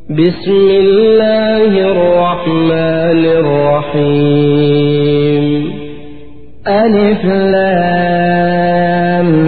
بسم الله الرحمن الرحيم ألف لام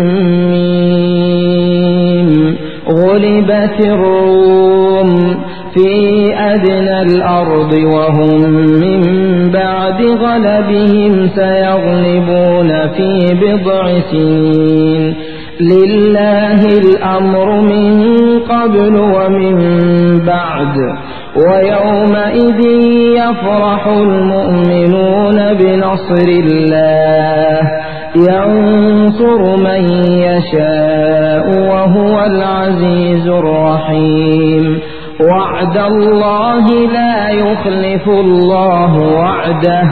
ميم غلبت الروم في أدنى الأرض وهم من بعد غلبهم سيغلبون في بضع سنين لله الأمر من قبل ومن بعد ويومئذ يفرح المؤمنون بنصر الله ينصر من يشاء وهو العزيز الرحيم وعد الله لا يخلف الله وعده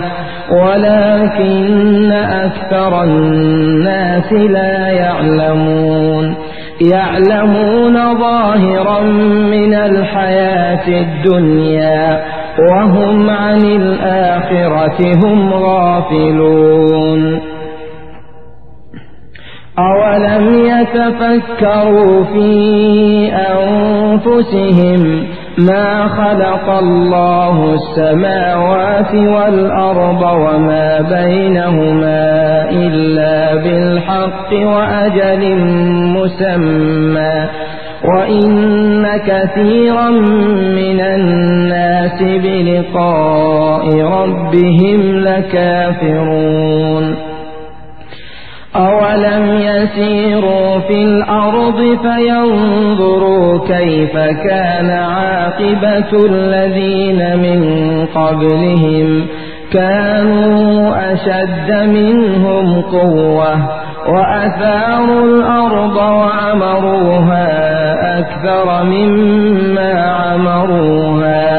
ولكن أكثر الناس لا يعلمون ظاهرا من الحياة الدنيا وهم عن الآخرة هم غافلون أولم يتفكروا في أنفسهم ما خلق الله السماوات والأرض وما بينهما إلا بالحق وأجل مسمى وإن كثيرا من الناس بلقاء ربهم لكافرون أولم يسيروا في الأرض فينظروا كيف كان عاقبة الذين من قبلهم كانوا أشد منهم قوة وأثاروا الأرض وعمروها أكثر مما عمروها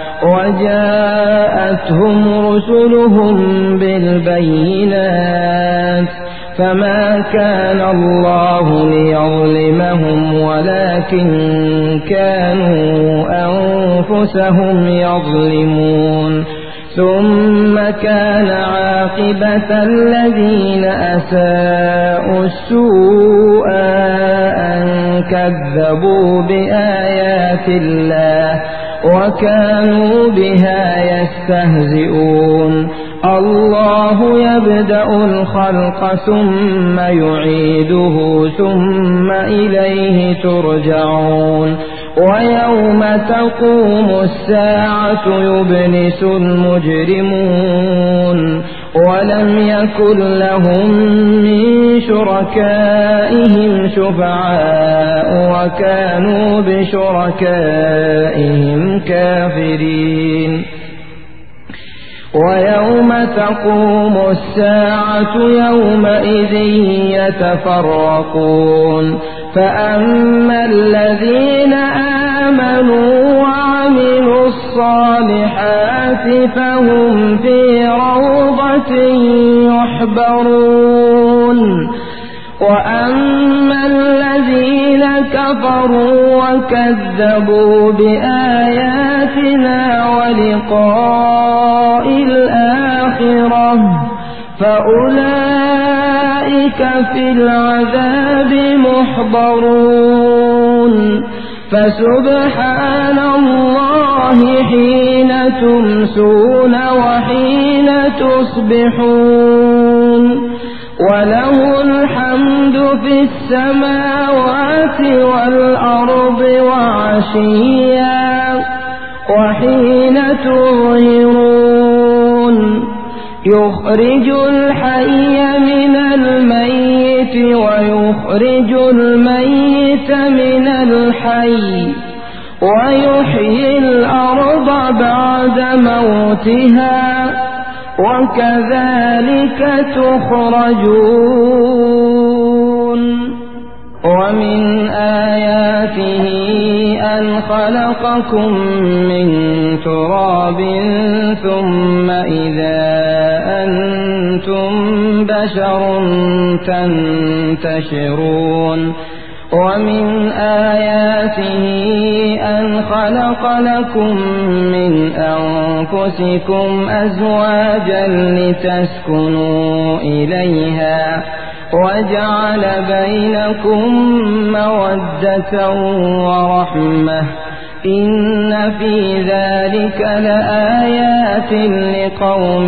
وجاءتهم رسلهم بالبينات فما كان الله ليظلمهم ولكن كانوا أنفسهم يظلمون ثم كان عاقبة الذين أساءوا السوء أن كذبوا بآيات الله وكانوا بها يستهزئون الله يبدأ الخلق ثم يعيده ثم إليه ترجعون ويوم تقوم الساعة يبلس المجرمون ولم يكن لهم من شركائهم شفعاء وكانوا بشركائهم كافرين ويوم تقوم الساعة يومئذ يتفرقون فأما الذين آمنوا وعملوا الصالحات فهم في روضة يحبرون وأما الذين كفروا وكذبوا بآياتنا ولقاء الآخرة فأولئك في العذاب محضرون فسبحان الله حين تمسون وحين تصبحون وله الحمد في السماوات والأرض وعشيا وحين تظهرون يخرج الحي من الميت ويخرج الميت من الحي ويحيي الأرض بعد موتها وكذلك تخرجون ومن آياته أن خلقكم من تراب ثم إذا أنتم بشر تنتشرون ومن آياته أن خلق لكم من أنفسكم أزواجا لتسكنوا إليها وجعل بينكم مودة ورحمة إن في ذلك لآيات لقوم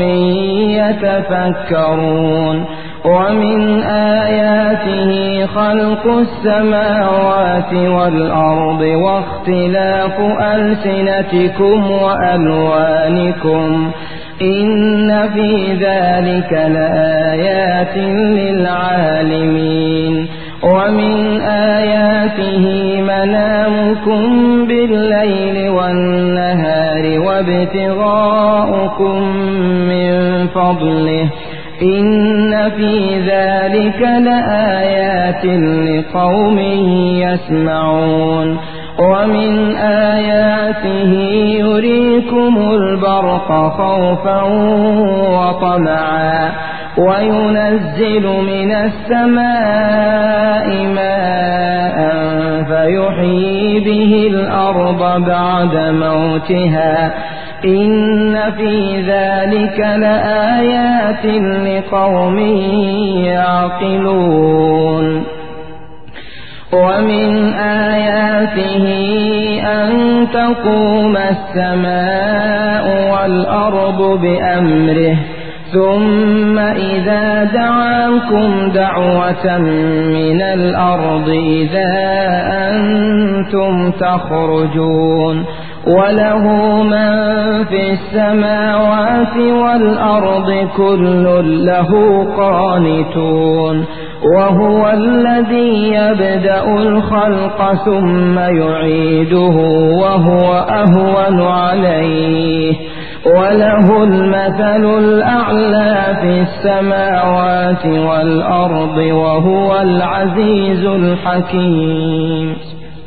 يتفكرون ومن آياته خلق السماوات والأرض واختلاف ألسنتكم وألوانكم إن في ذلك لآيات للعالمين ومن آياته منامكم بالليل والنهار وابتغاؤكم من فضله إن في ذلك لآيات لقوم يسمعون ومن آياته يريكم البرق خوفا وطمعا وينزل من السماء ماء فيحيي به الأرض بعد موتها إن في ذلك لآيات لقوم يعقلون ومن آياته أن تقوم السماء والأرض بأمره ثم إذا دعاكم دعوة من الأرض إذا أنتم تخرجون وله من في السماوات والأرض كل له قانتون وهو الذي يبدأ الخلق ثم يعيده وهو أهون عليه وله المثل الأعلى في السماوات والأرض وهو العزيز الحكيم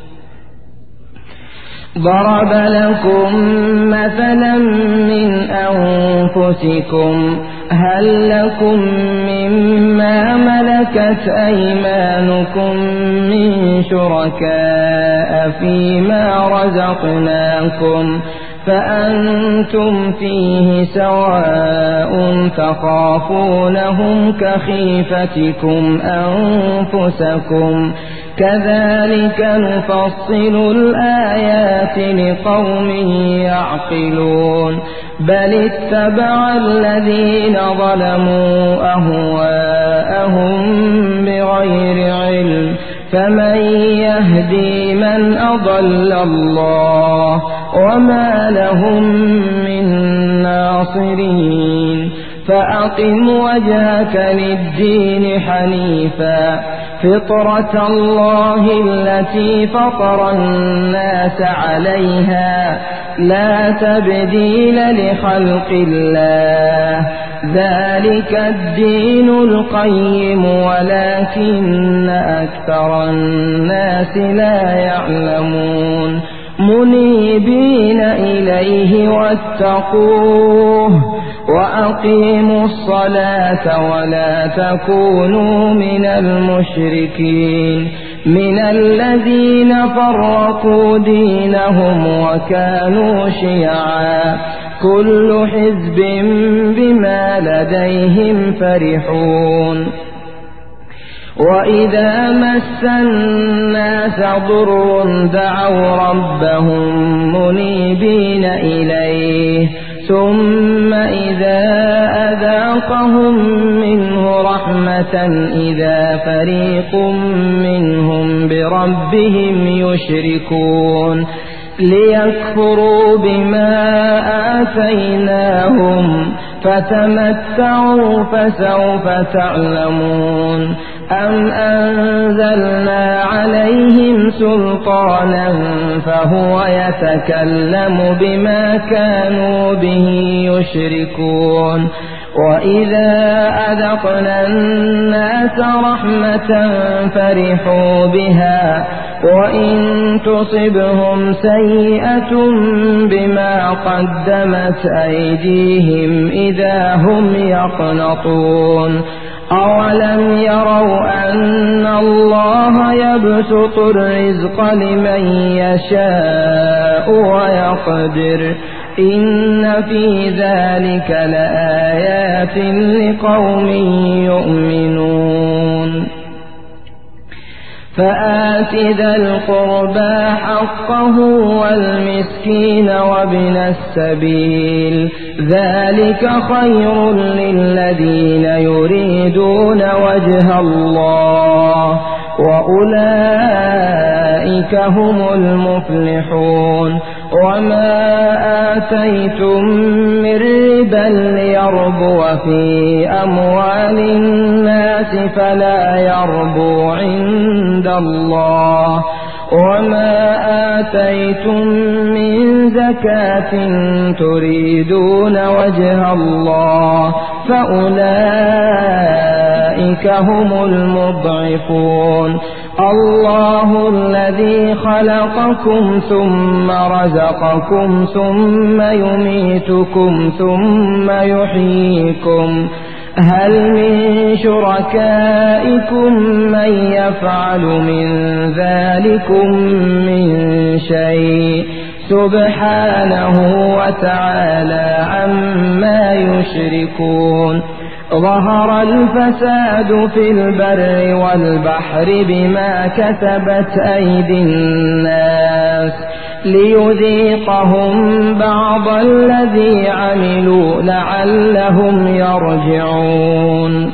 ضرب لكم مثلا من أنفسكم هل لكم مما ملكت أيمانكم من شركاء فيما رزقناكم فأنتم فيه سواء تخافونهم كخيفتكم أنفسكم كذلك نفصل الآيات لقوم يعقلون بل اتبع الذين ظلموا أهواءهم بغير علم فمن يهدي من أضل الله وما لهم من ناصرين فأقم وجهك للدين حنيفا فطرة الله التي فطر الناس عليها لا تبديل لخلق الله ذلك الدين القيم ولكن أكثر الناس لا يعلمون منيبين إليه واتقوه وأقيموا الصلاة ولا تكونوا من المشركين من الذين فرقوا دينهم وكانوا شيعا كل حزب بما لديهم فرحون وإذا مس الناس ضر دعوا ربهم منيبين إليه ثم إذا أذاقهم منه رحمة إذا فريق منهم بربهم يشركون ليكفروا بما آتيناهم فتمتعوا فسوف تعلمون أم أنزلنا عليهم سلطانا فهو يتكلم بما كانوا به يشركون وإذا أذقنا الناس رحمة فرحوا بها وإن تصبهم سيئة بما قدمت أيديهم إذا هم يقنطون أولم يروا أن الله يبسط الرزق لمن يشاء ويقدر إن في ذلك لآيات لقوم يؤمنون فآت ذا القربى حقه والمسكين وابن السبيل ذلك خير للذين يريدون وجه الله وأولئك هم المفلحون وما آتيتم من ربا ليربو في أموال الناس فلا يربو عند الله وما آتيتم من زكاة تريدون وجه الله فأولئك هم المضعفون الله الذي خلقكم ثم رزقكم ثم يميتكم ثم يحييكم هل من شركائكم من يفعل من ذلكم من شيء سبحانه وتعالى عما يشركون ظهر الفساد في البر والبحر بما كسبت أيدي الناس ليذيقهم بعض الذي عملوا لعلهم يرجعون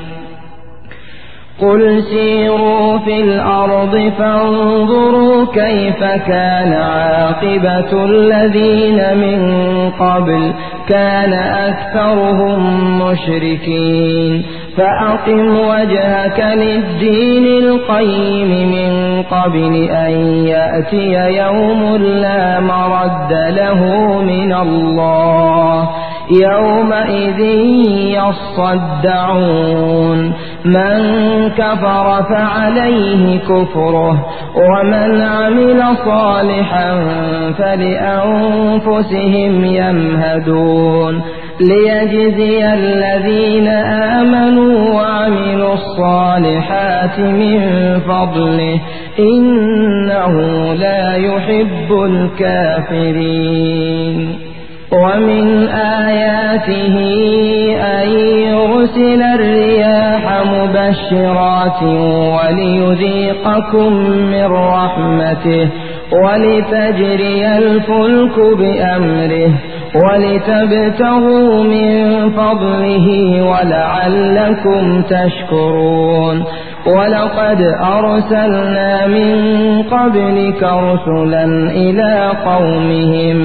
قل سيروا في الأرض فانظروا كيف كان عاقبة الذين من قبل كان أكثرهم مشركين فأقم وجهك للدين القيم من قبل أن يأتي يوم لا مرد له من الله يومئذ يصدعون من كفر فعليه كفره ومن عمل صالحا فلأنفسهم يمهدون ليجزي الذين آمنوا وعملوا الصالحات من فضله إنه لا يحب الكافرين ومن آياته أن يرسل الرياح مبشرات وليذيقكم من رحمته ولتجري الفلك بأمره ولتبتغوا من فضله ولعلكم تشكرون ولقد أرسلنا من قبلك رسلا إلى قومهم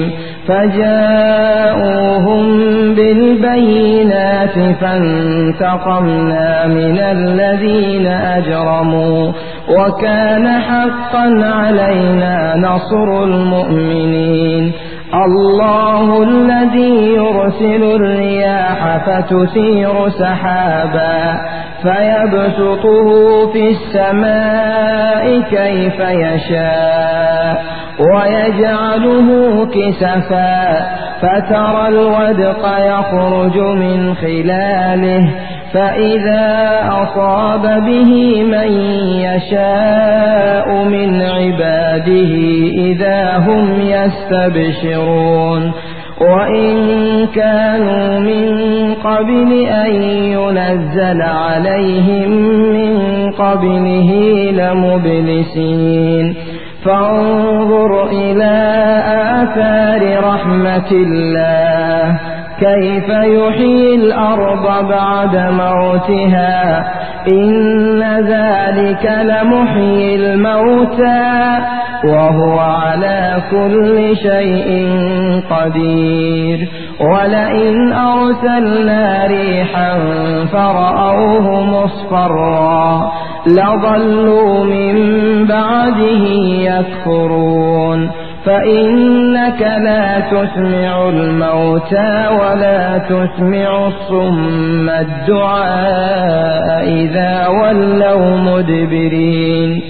فجاءوهم بالبينات فانتقمنا من الذين أجرموا وكان حقا علينا نصر المؤمنين الله الذي يرسل الرياح فتثير سحابا فيبسطه في السماء كيف يشاء ويجعله كسفا فترى الودق يخرج من خلاله فإذا أصاب به من يشاء من عباده إذا هم يستبشرون وإن كانوا من قبل أن ينزل عليهم من قبله لمبلسين فانظر إلى آثار رحمة الله كيف يحيي الأرض بعد موتها إن ذلك لمحيي الموتى وهو على كل شيء قدير ولئن أرسلنا ريحا فرأوه مصفرا لظلوا من بعده يكفرون فإنك لا تسمع الموتى ولا تسمع الصم الدعاء إذا ولوا مدبرين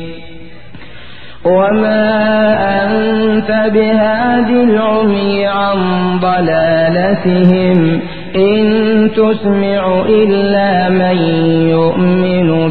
وما أنت بهاد العمي عن ضلالتهم إن تسمع إلا من يؤمن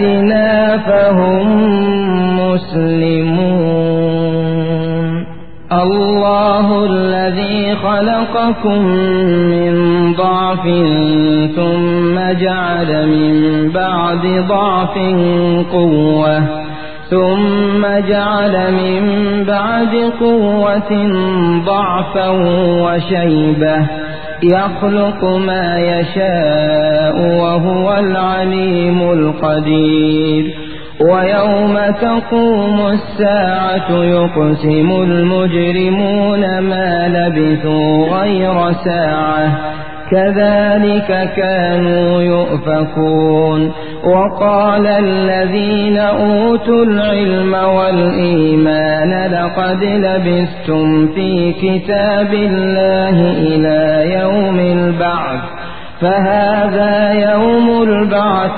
بآياتنا فهم مسلمون. الله الذي خلقكم من ضعف ثم جعل من بعد ضعف قوة ثم جعل من بعد قوة ضعفا وشيبة يخلق ما يشاء وهو العليم القدير ويوم تقوم الساعة يقسم المجرمون ما لبثوا غير ساعة كذلك كانوا يؤفكون وقال الذين أوتوا العلم والإيمان لقد لبثتم في كتاب الله إلى يوم البعث فهذا يوم البعث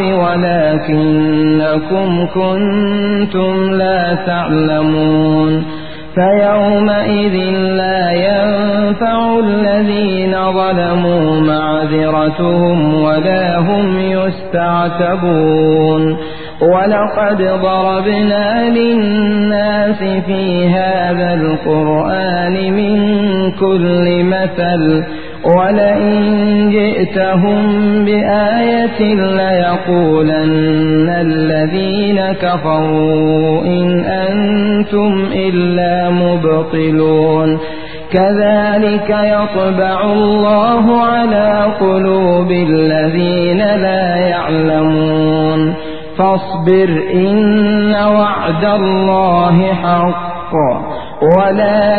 ولكنكم كنتم لا تعلمون فيومئذ لا ينفع الذين ظلموا معذرتهم ولا هم يستعتبون ولقد ضربنا للناس في هذا القرآن من كل مثل ولئن جئتهم بآية ليقولن الذين كفروا إن أنتم إلا مبطلون كذلك يطبع الله على قلوب الذين لا يعلمون فاصبر إن وعد الله حق ولا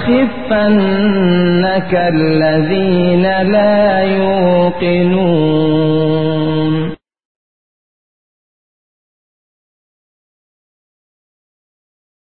يستخفنك الذين لا يوقنون